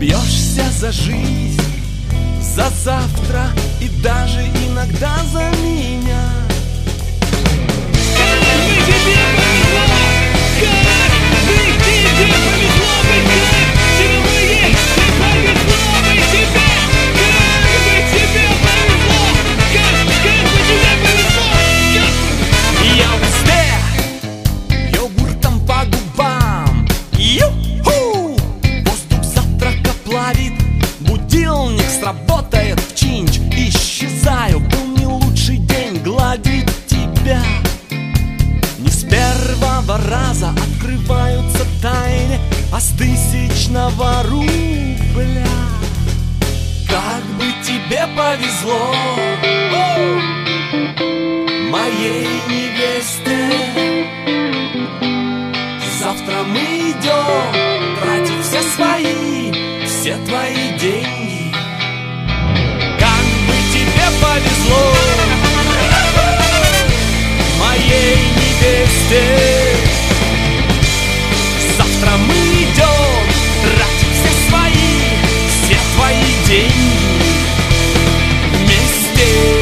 Бьешься за жизнь, за завтра и даже иногда за меня. Будильник сработает в чинч. Исчезаю, был не лучший день гладить тебя. Не с первого раза открываются тайны, а с 1000 рубля. Как бы тебе повезло, моей невесте. Завтра мы идем тратить все твои деньги. Как бы тебе повезло, моей невесте. Завтра мы идем тратить все твои деньги вместе.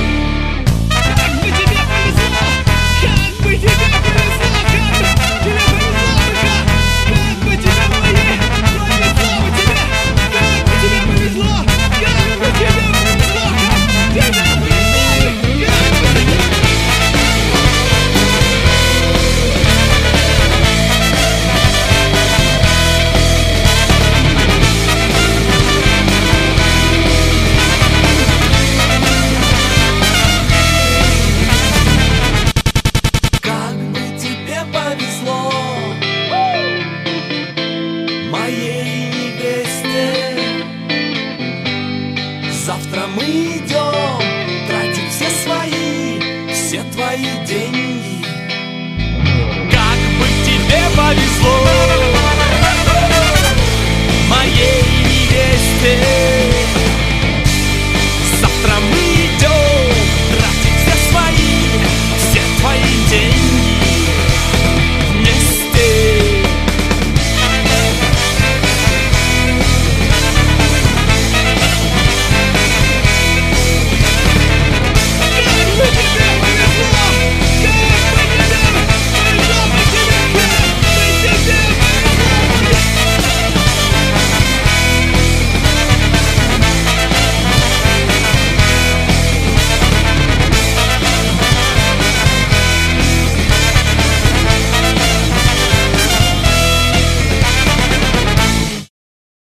Завтра мы идем тратить все твои деньги. Как бы тебе повезло.